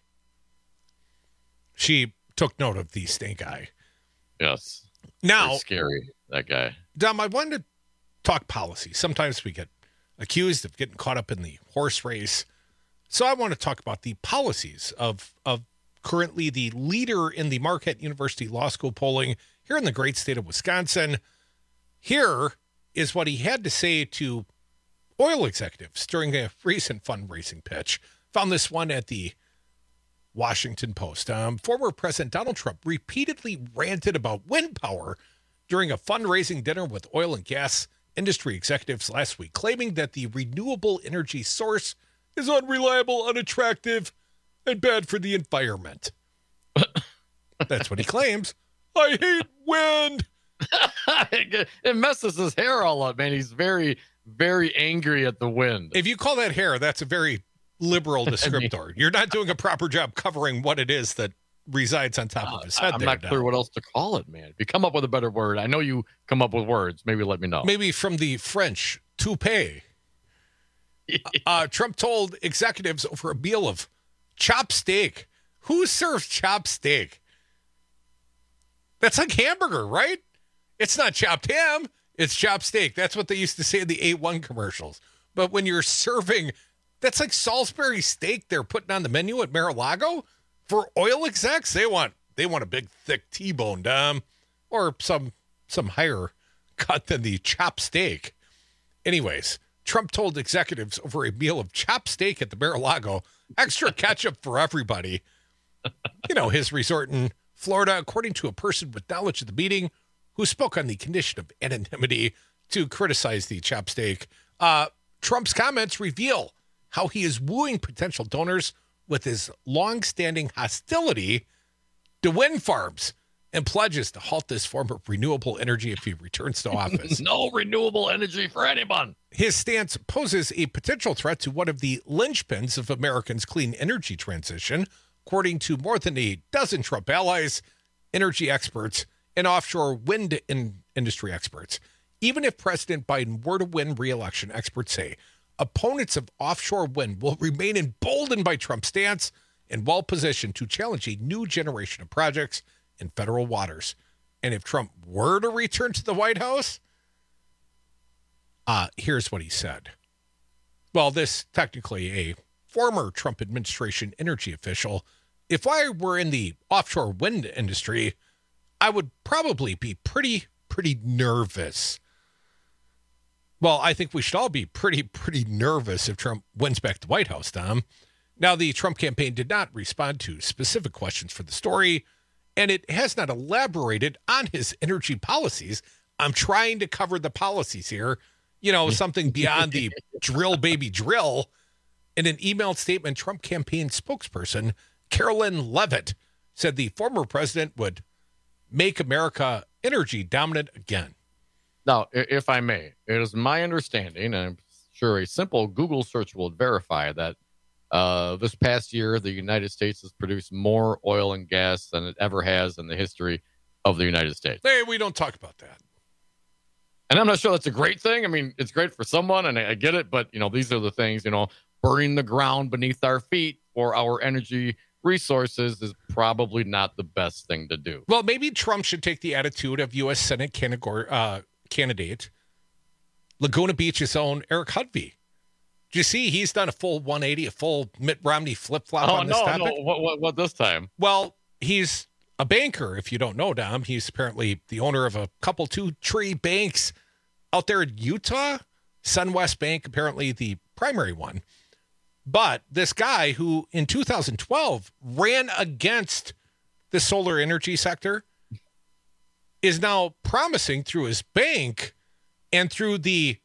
She took note of the stank eye. Yes. Now, very scary, that guy. Dom, I wanted to talk policy. Sometimes we get accused of getting caught up in the horse race. So I want to talk about the policies of currently the leader in the Marquette University Law School polling here in the great state of Wisconsin. Here is what he had to say to oil executives during a recent fundraising pitch. Found this one at the Washington Post. Former President Donald Trump repeatedly ranted about wind power during a fundraising dinner with oil and gas industry executives last week, claiming that the renewable energy source is unreliable, unattractive, and bad for the environment. That's what he claims. I hate wind. It messes his hair all up, man. He's very, very angry at the wind. If you call that hair, that's a very liberal descriptor. You're not doing a proper job covering what it is that resides on top of his head. I'm not clear what else to call it, man. If you come up with a better word, I know you come up with words. Maybe let me know. Maybe from the French, toupee. Trump told executives over a meal of chopped steak. Who serves chopped steak? That's like hamburger, right? It's not chopped ham. It's chopped steak. That's what they used to say in the A1 commercials. But when you're serving, that's like Salisbury steak they're putting on the menu at Mar-a-Lago. For oil execs, they want a big, thick T-bone, or some higher cut than the chopped steak. Anyways, Trump told executives over a meal of chopped steak at the Mar-a-Lago, extra ketchup for everybody. You know, his resort in Florida, according to a person with knowledge of the meeting who spoke on the condition of anonymity to criticize the chopped steak. Trump's comments reveal how he is wooing potential donors with his long-standing hostility to wind farms and pledges to halt this form of renewable energy if he returns to office. No renewable energy for anyone. His stance poses a potential threat to one of the linchpins of Americans' clean energy transition, according to more than a dozen Trump allies, energy experts, and offshore wind industry experts. Even if President Biden were to win re-election, experts say opponents of offshore wind will remain emboldened by Trump's stance and well-positioned to challenge a new generation of projects in federal waters. And if Trump were to return to the White House, here's what he said. Well, this technically a former Trump administration energy official. If I were in the offshore wind industry, I would probably be pretty nervous. Well, I think we should all be pretty nervous if Trump wins back the White House, Tom. Now, the Trump campaign did not respond to specific questions for the story, and it has not elaborated on his energy policies. I'm trying to cover the policies here, something beyond the drill, baby, drill. In an emailed statement, Trump campaign spokesperson Carolyn Levitt said the former president would make America energy dominant again. Now, if I may, it is my understanding, and I'm sure a simple Google search will verify that this past year, the United States has produced more oil and gas than it ever has in the history of the United States. Hey, we don't talk about that. And I'm not sure that's a great thing. I mean, it's great for someone, and I get it, but, these are the things, burning the ground beneath our feet for our energy resources is probably not the best thing to do. Well, maybe Trump should take the attitude of U.S. Senate candidate, Laguna Beach's own Eric Hudvey. Do you see he's done a full 180, a full Mitt Romney flip-flop on this topic? What this time? Well, he's a banker, if you don't know, Dom. He's apparently the owner of a couple 2-tree banks out there in Utah. SunWest Bank, apparently the primary one. But this guy who in 2012 ran against the solar energy sector is now promising through his bank and through the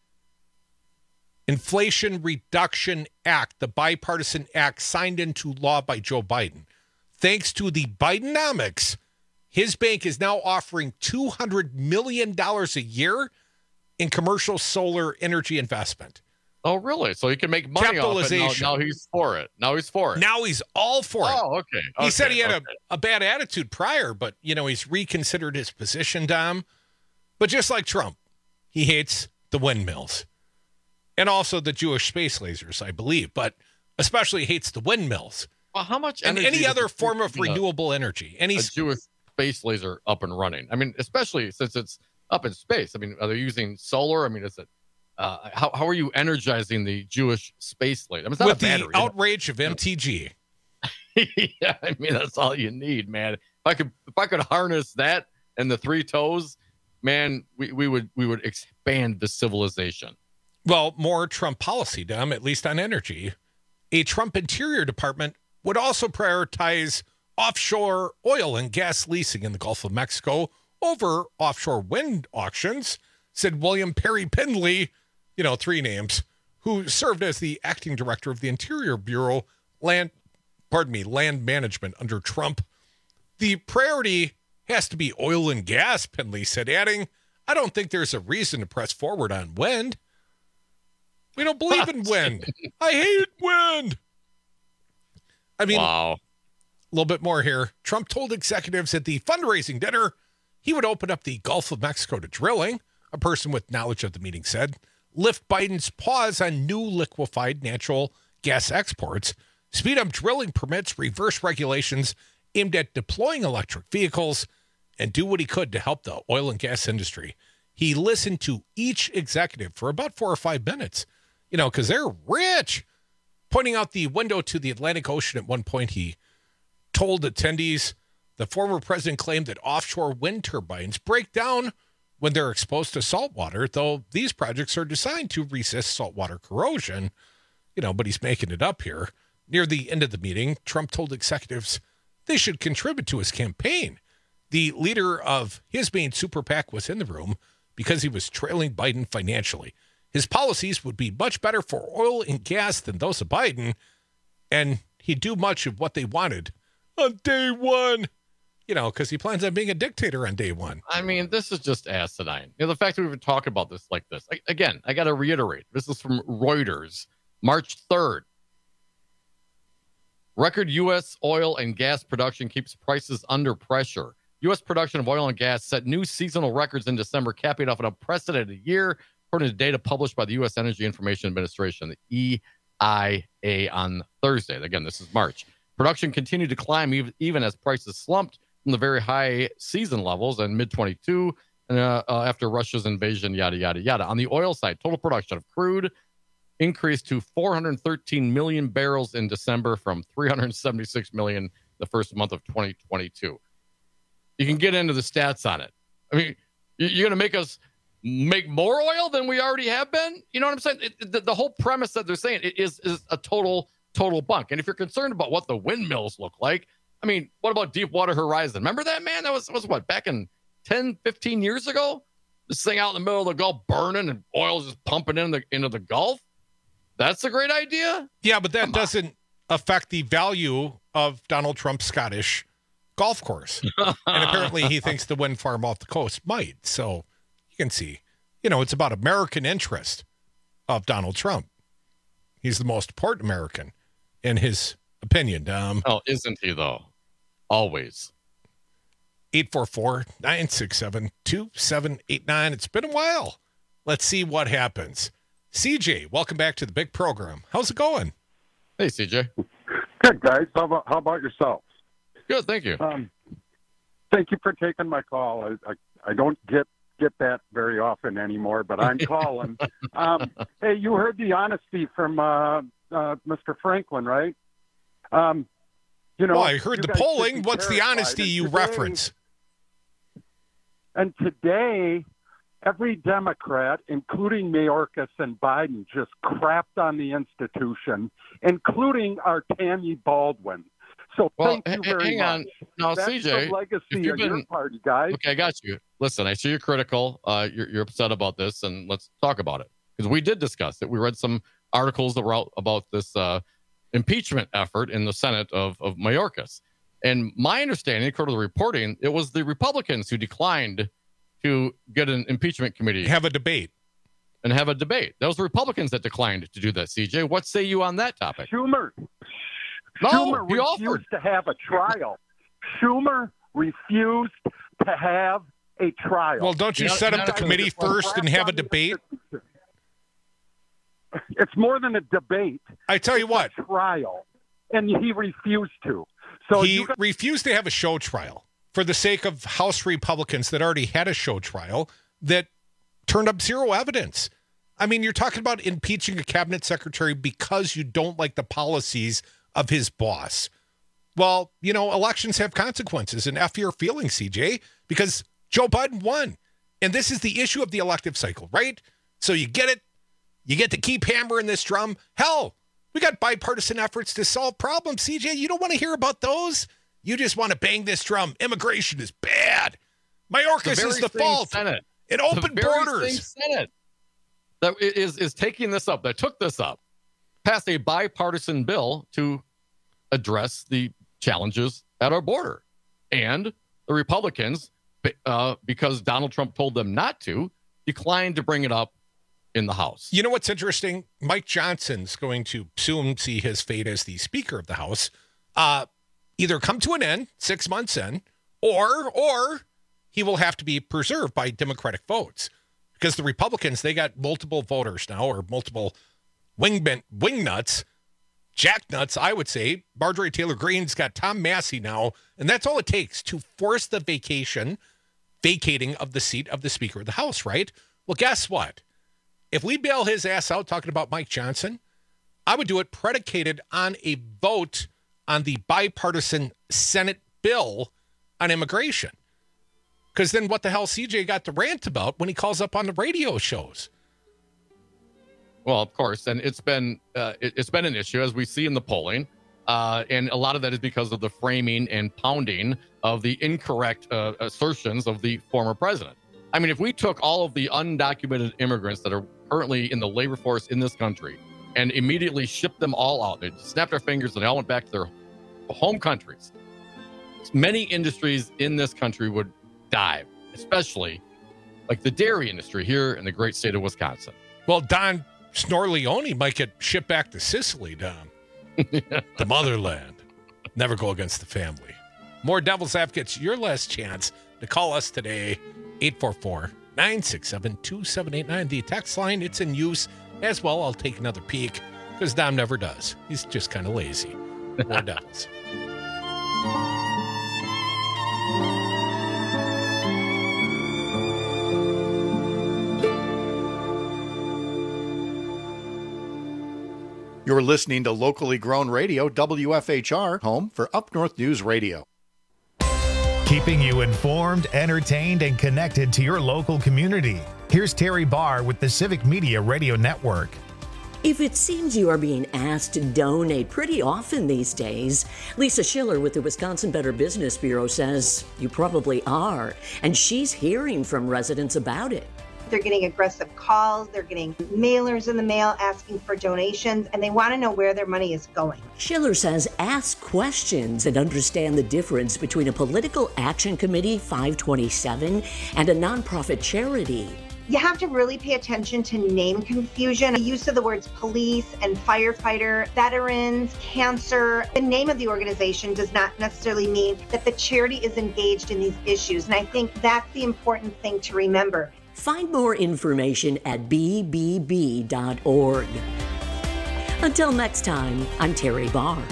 Inflation Reduction Act, the bipartisan act signed into law by Joe Biden. Thanks to the Bidenomics, his bank is now offering $200 million a year in commercial solar energy investment. Oh, really? So he can make money off it. Now he's for it. Now he's all for it. Oh, okay. He said he had a bad attitude prior, but, he's reconsidered his position, Dom. But just like Trump, he hates the windmills and also the Jewish space lasers, I believe, but especially hates the windmills. Well, how much and any other form of renewable energy? A Jewish space laser up and running. I mean, especially since it's up in space. I mean, are they using solar? I mean, is it? How are you energizing the Jewish space laser? I mean, it's not with a battery, the outrage of MTG. Yeah, I mean that's all you need, man. If I could harness that and the 3 toes, man, we would expand the civilization. Well, more Trump policy, Dom, at least on energy. A Trump Interior Department would also prioritize offshore oil and gas leasing in the Gulf of Mexico over offshore wind auctions, said William Perry Pendley, 3 names, who served as the acting director of the Interior Bureau Land Management under Trump. The priority has to be oil and gas, Pendley said, adding, I don't think there's a reason to press forward on wind. We don't believe in wind. I hate wind. I mean, wow. A little bit more here. Trump told executives at the fundraising dinner he would open up the Gulf of Mexico to drilling, a person with knowledge of the meeting said, lift Biden's pause on new liquefied natural gas exports, speed up drilling permits, reverse regulations aimed at deploying electric vehicles, and do what he could to help the oil and gas industry. He listened to each executive for about 4 or 5 minutes, because they're rich. Pointing out the window to the Atlantic Ocean at one point, he told attendees the former president claimed that offshore wind turbines break down when they're exposed to salt water, though these projects are designed to resist saltwater corrosion. But he's making it up here. Near the end of the meeting, Trump told executives they should contribute to his campaign. The leader of his main super PAC was in the room because he was trailing Biden financially. His policies would be much better for oil and gas than those of Biden, and he'd do much of what they wanted on day one. Because he plans on being a dictator on day one. I mean, this is just asinine. The fact that we've been talking about this like this. Again, I got to reiterate. This is from Reuters, March 3rd. Record U.S. oil and gas production keeps prices under pressure. U.S. production of oil and gas set new seasonal records in December, capping off an unprecedented year, according to data published by the U.S. Energy Information Administration, the EIA, on Thursday. Again, this is March. Production continued to climb even as prices slumped from the very high season levels in mid-22 and after Russia's invasion, yada, yada, yada. On the oil side, total production of crude increased to 413 million barrels in December from 376 million the first month of 2022. You can get into the stats on it. I mean, you're going to make us make more oil than we already have been? You know what I'm saying? The whole premise that they're saying is a total bunk. And if you're concerned about what the windmills look like, I mean, what about Deepwater Horizon? Remember that, man? That was what, back in 10, 15 years ago? This thing out in the middle of the Gulf burning and oil just pumping into the Gulf? That's a great idea? Yeah, but that doesn't affect the value of Donald Trump's Scottish golf course. And apparently he thinks the wind farm off the coast might. So you can see, it's about American interest of Donald Trump. He's the most important American in his opinion. Oh, isn't he, though? Always. 844-967-2789. It's been a while. Let's see what happens. CJ, welcome back to the big program. How's it going? Hey, CJ. Good, guys. How about yourself? Good, thank you. Thank you for taking my call. I don't get that very often anymore, but I'm calling. Hey, you heard the honesty from Mr. Franklin, right? Well, I heard the polling. What's the honesty you reference? And today, every Democrat, including Mayorkas and Biden, just crapped on the institution, including our Tammy Baldwin. So thank you very much. On. No, That's CJ, the legacy of your party, guys. Okay, I got you. Listen, I see you're critical. You're upset about this, and let's talk about it. Because we did discuss it. We read some articles that were out about this impeachment effort in the Senate of Mayorkas. And my understanding, according to the reporting, it was the Republicans who declined to get an impeachment committee. Have a debate. And have a debate. That was the Republicans that declined to do that, CJ. What say you on that topic? Schumer refused to have a trial. Schumer refused to have a trial. Well, don't you set up the committee first and have a debate? It's more than a debate. I tell you what. Trial. And he refused to. So he refused to have a show trial for the sake of House Republicans that already had a show trial that turned up zero evidence. I mean, you're talking about impeaching a cabinet secretary because you don't like the policies of his boss. Well, elections have consequences, and F your feelings, CJ, because Joe Biden won. And this is the issue of the elective cycle, right? So you get it. You get to keep hammering this drum. Hell, we got bipartisan efforts to solve problems, CJ. You don't want to hear about those. You just want to bang this drum. Immigration is bad. Mayorkas is the fault. Senate. It opened borders. Same Senate that is taking this up, that took this up, passed a bipartisan bill to address the challenges at our border. And the Republicans, because Donald Trump told them not to, declined to bring it up in the House. You know what's interesting? Mike Johnson's going to soon see his fate as the Speaker of the House either come to an end 6 months in, or he will have to be preserved by Democratic votes. Because the Republicans, they got multiple voters now, or multiple wingnuts, jacknuts, I would say. Marjorie Taylor Greene's got Tom Massey now, and that's all it takes to force the vacating of the seat of the Speaker of the House, right? Well, guess what? If we bail his ass out talking about Mike Johnson, I would do it predicated on a vote on the bipartisan Senate bill on immigration. Because then what the hell CJ got to rant about when he calls up on the radio shows? Well, of course, and it's been an issue, as we see in the polling, and a lot of that is because of the framing and pounding of the incorrect assertions of the former president. I mean, if we took all of the undocumented immigrants that are currently in the labor force in this country and immediately shipped them all out, they snapped their fingers and they all went back to their home countries, many industries in this country would die, especially like the dairy industry here in the great state of Wisconsin. Well, Don Snorleone might get shipped back to Sicily, Don. The motherland. Never go against the family. More Devil's Advocates, your last chance to call us today, 844-967-2789. The text line, it's in use as well. I'll take another peek because Dom never does. He's just kind of lazy. More Devils. You're listening to locally grown radio, WFHR, home for Up North News Radio. Keeping you informed, entertained, and connected to your local community. Here's Terry Barr with the Civic Media Radio Network. If it seems you are being asked to donate pretty often these days, Lisa Schiller with the Wisconsin Better Business Bureau says you probably are, and she's hearing from residents about it. They're getting aggressive calls, they're getting mailers in the mail asking for donations, and they want to know where their money is going. Schiller says ask questions and understand the difference between a political action committee, 527, and a nonprofit charity. You have to really pay attention to name confusion. The use of the words police and firefighter, veterans, cancer. The name of the organization does not necessarily mean that the charity is engaged in these issues. And I think that's the important thing to remember. Find more information at bbb.org. Until next time, I'm Terry Barr.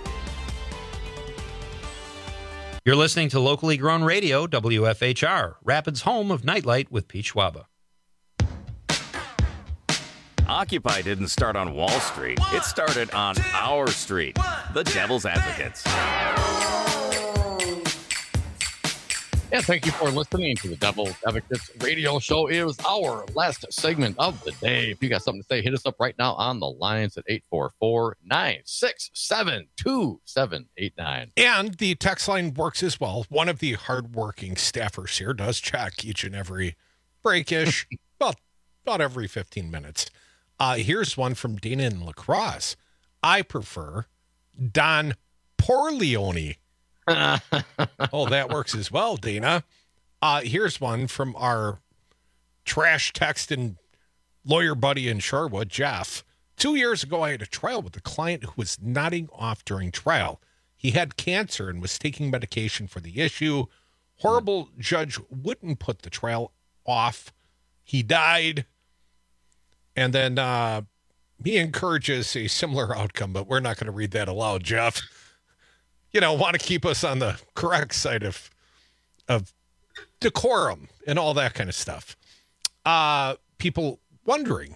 You're listening to locally grown radio, WFHR, Rapids' home of Nightlight with Pete Schwaba. Occupy didn't start on Wall Street. It started on our street, the Devil's Advocates. Yeah, thank you for listening to the Devil's Advocates radio show. It was our last segment of the day. If you got something to say, hit us up right now on the lines at 844-967-2789. And the text line works as well. One of the hardworking staffers here does check each and every break-ish, about every 15 minutes. Here's one from Dana in La Crosse. I prefer Don Porleone. Oh, that works as well, Dana. Here's one from our trash text and lawyer buddy in Shorewood, Jeff. 2 years ago, I had a trial with a client who was nodding off during trial. He had cancer and was taking medication for the issue. Horrible judge wouldn't put the trial off. He died. And then he encourages a similar outcome, but we're not going to read that aloud, Jeff. You know, want to keep us on the correct side of decorum and all that kind of stuff. People wondering.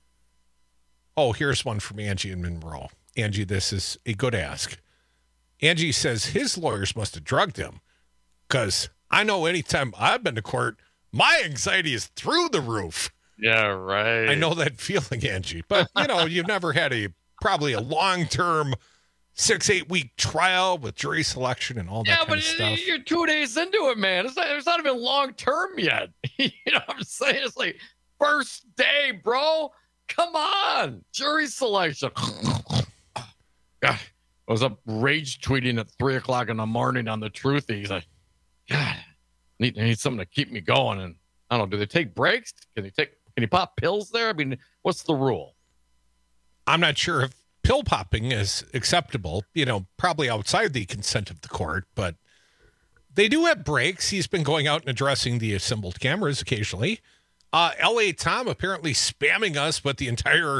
Oh, here's one from Angie in Monroe. Angie, this is a good ask. Angie says his lawyers must have drugged him because I know anytime I've been to court, my anxiety is through the roof. Yeah, right. I know that feeling, Angie. But, you know, you've never had probably a long-term 6-8 week trial with jury selection and all that kind of stuff. Yeah, but you're 2 days into it, man. It's not even long-term yet. You know what I'm saying? It's like first day, bro. Come on. Jury selection. God, I was up rage tweeting at 3 o'clock in the morning on the Truthy. He's like, God, I need something to keep me going. And I don't know, do they take breaks? Can you pop pills there? I mean, what's the rule? I'm not sure if pill popping is acceptable, you know, probably outside the consent of the court, but they do have breaks. He's been going out and addressing the assembled cameras occasionally. L.A. Tom apparently spamming us with the entire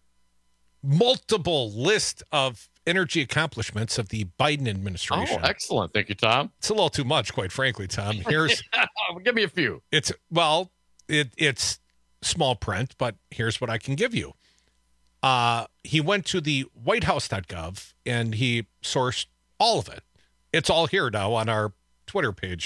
multiple list of energy accomplishments of the Biden administration. Oh, excellent. Thank you, Tom. It's a little too much, quite frankly, Tom. Here's give me a few. It's small print, but here's what I can give you. He went to the whitehouse.gov and he sourced all of it. It's all here now on our Twitter page.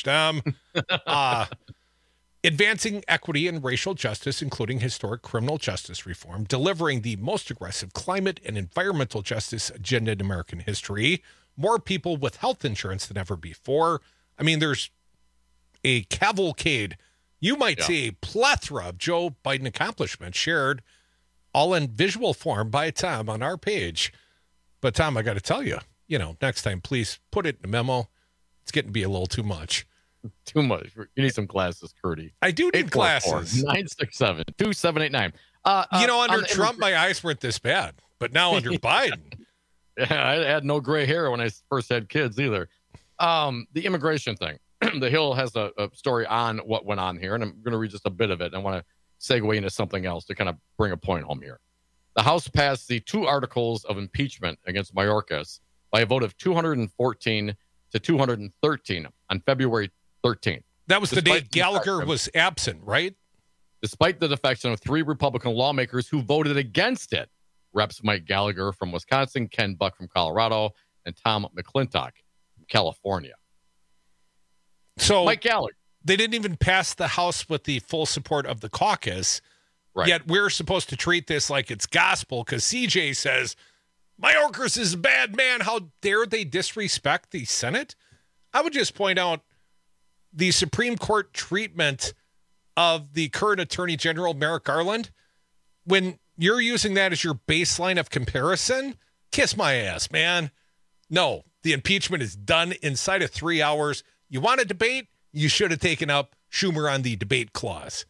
Advancing equity and racial justice, including historic criminal justice reform, delivering the most aggressive climate and environmental justice agenda in American history, more people with health insurance than ever before. I mean, there's a cavalcade, you might say a plethora of Joe Biden accomplishments shared all in visual form by Tom on our page. But Tom, I got to tell you, next time, please put it in a memo. It's getting to be a little too much. Too much. You need some glasses, Curdy. I do need glasses. 967-2789. Under Trump, my eyes weren't this bad, but now under Biden. Yeah, I had no gray hair when I first had kids either. The immigration thing. The Hill has a story on what went on here, and I'm going to read just a bit of it. I want to segue into something else to kind of bring a point home here. The House passed the 2 articles of impeachment against Mayorkas by a vote of 214 to 213 on February 13th. That was the day Gallagher was absent, right? Despite the defection of 3 Republican lawmakers who voted against it. Reps Mike Gallagher from Wisconsin, Ken Buck from Colorado, and Tom McClintock from California. So Mike Gallagher. They didn't even pass the House with the full support of the caucus. Right. Yet we're supposed to treat this like it's gospel because CJ says, Mayorkas is a bad man. How dare they disrespect the Senate? I would just point out the Supreme Court treatment of the current Attorney General, Merrick Garland. When you're using that as your baseline of comparison, kiss my ass, man. No, the impeachment is done inside of 3 hours. You want to debate? You should have taken up Schumer on the debate clause.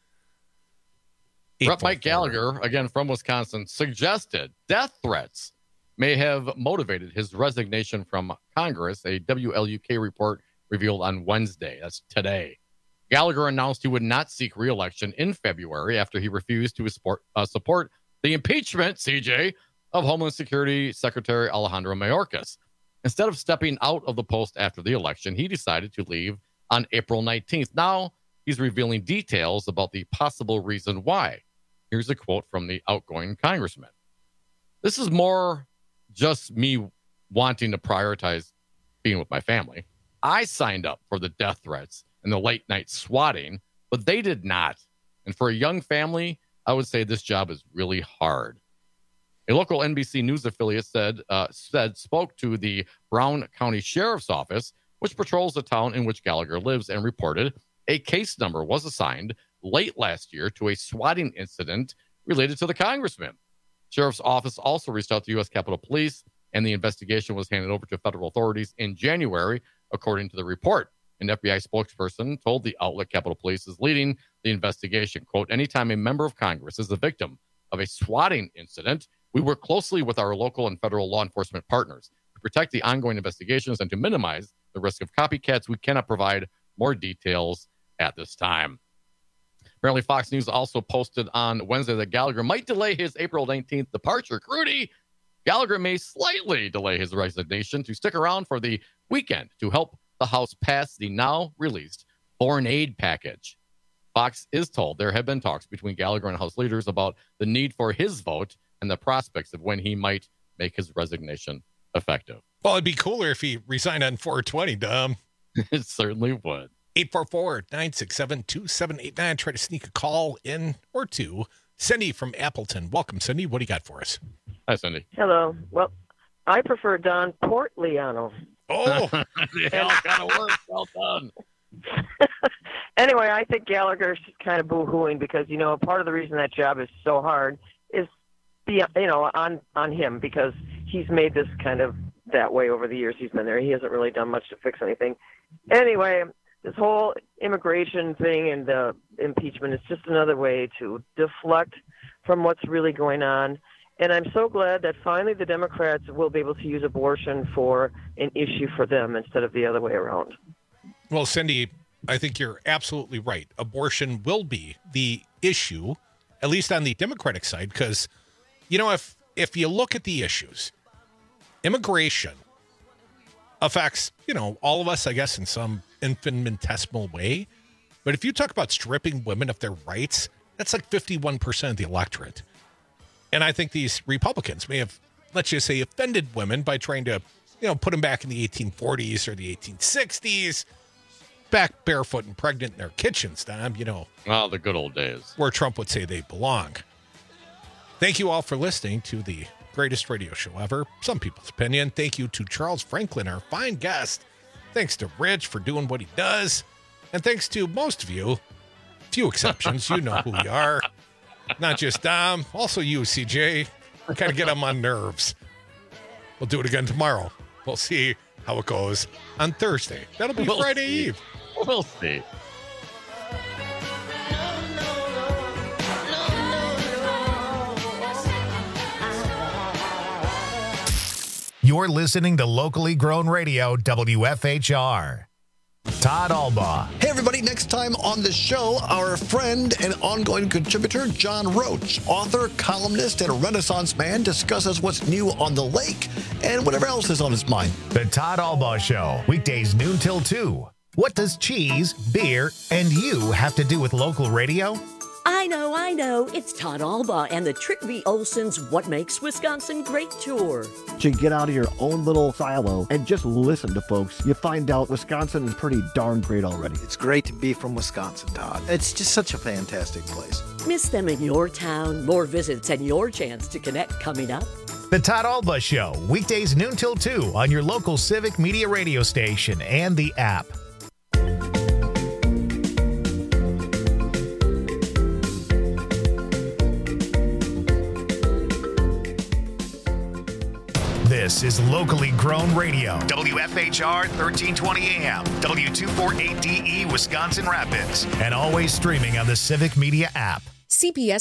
Rep. Mike Gallagher, again from Wisconsin, suggested death threats may have motivated his resignation from Congress, a WLUK report revealed on Wednesday. That's today. Gallagher announced he would not seek re-election in February after he refused to support the impeachment, CJ, of Homeland Security Secretary Alejandro Mayorkas. Instead of stepping out of the post after the election, he decided to leave on April 19th. Now he's revealing details about the possible reason why. Here's a quote from the outgoing congressman. This is more just me wanting to prioritize being with my family. I signed up for the death threats and the late night swatting, but they did not. And for a young family, I would say this job is really hard. A local NBC News affiliate spoke to the Brown County Sheriff's Office, which patrols the town in which Gallagher lives, and reported a case number was assigned late last year to a swatting incident related to the congressman. Sheriff's Office also reached out to U.S. Capitol Police, and the investigation was handed over to federal authorities in January, according to the report. An FBI spokesperson told the outlet Capitol Police is leading the investigation. Quote, anytime a member of Congress is the victim of a swatting incident, we work closely with our local and federal law enforcement partners to protect the ongoing investigations and to minimize the risk of copycats. We cannot provide more details at this time. Apparently, Fox News also posted on Wednesday that Gallagher might delay his April 19th departure. Crudy, Gallagher may slightly delay his resignation to stick around for the weekend to help the House pass the now released foreign aid package. Fox is told there have been talks between Gallagher and House leaders about the need for his vote and the prospects of when he might make his resignation effective. Well, it'd be cooler if he resigned on 420, Dom. It certainly would. 844-967-2789. Try to sneak a call in or two. Cindy from Appleton. Welcome, Cindy. What do you got for us? Hi, Cindy. Hello. Well, I prefer Don Portliano. Oh, yeah, kind of work. Well done. Anyway, I think Gallagher's kind of boo-hooing because, you know, part of the reason that job is so hard is, on him because he's made this kind of that way over the years he's been there. He hasn't really done much to fix anything. Anyway, this whole immigration thing and the impeachment is just another way to deflect from what's really going on. And I'm so glad that finally the Democrats will be able to use abortion for an issue for them instead of the other way around. Well, Cindy, I think you're absolutely right. Abortion will be the issue, at least on the Democratic side, because, you know, if you look at the issues, immigration affects, you know, all of us, I guess, in some infinitesimal way. But if you talk about stripping women of their rights, that's like 51% of the electorate. And I think these Republicans may have, let's just say, offended women by trying to, you know, put them back in the 1840s or the 1860s, back barefoot and pregnant in their kitchens, Dom, you know. Well, the good old days. Where Trump would say they belong. Thank you all for listening to the greatest radio show ever, some people's opinion. Thank you to Charles Franklin, our fine guest. Thanks to Rich for doing what he does. And thanks to most of you, few exceptions, you know who we are. Not just Dom, also you, CJ. Kind of get on my nerves. We'll do it again tomorrow. We'll see how it goes on Thursday. That'll be Friday Eve. We'll see. You're listening to locally grown radio, WFHR. Todd Albaugh. Hey, everybody. Next time on the show, our friend and ongoing contributor, John Roach, author, columnist, and Renaissance man, discusses what's new on the lake and whatever else is on his mind. The Todd Albaugh Show, weekdays noon till 2. What does cheese, beer, and you have to do with local radio? I know. It's Todd Alba and the Trick V. Olson's What Makes Wisconsin Great tour. To get out of your own little silo and just listen to folks, you find out Wisconsin is pretty darn great already. It's great to be from Wisconsin, Todd. It's just such a fantastic place. Miss them in your town? More visits and your chance to connect coming up. The Todd Alba Show, weekdays noon till 2 on your local Civic Media radio station and the app. This is locally grown radio. WFHR 1320 AM, W248DE Wisconsin Rapids, and always streaming on the Civic Media app. CPS